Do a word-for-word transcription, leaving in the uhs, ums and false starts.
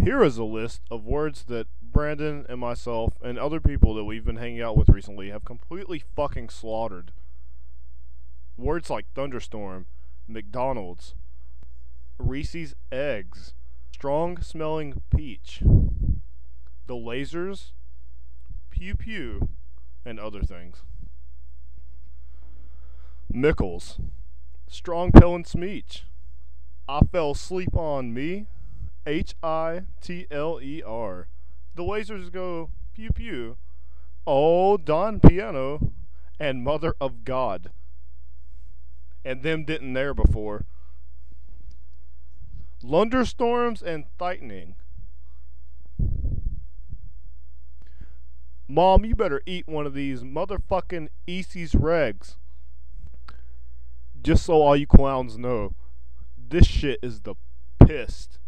Here is a list of words that Brandon and myself and other people that we've been hanging out with recently have completely fucking slaughtered. Words like thunderstorm, McDonald's, Reese's Eggs, strong smelling peach, the lasers, pew pew, and other things. Mickles, strong pillin' smeech, I fell asleep on me, H I T L E R. The lasers go pew pew. Oh, Don Piano and Mother of God. And them didn't there before. Lunderstorms and lightning. Mom, you better eat one of these motherfucking Easties Regs. Just so all you clowns know, this shit is the pissed.